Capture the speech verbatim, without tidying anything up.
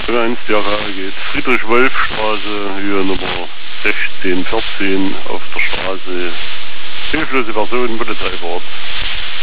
eins, die Jahre geht. Friedrich-Wolf-Straße, Höhe Nummer sechzehn, vierzehn auf der Straße. Hilflose Personen, Polizeifahrt.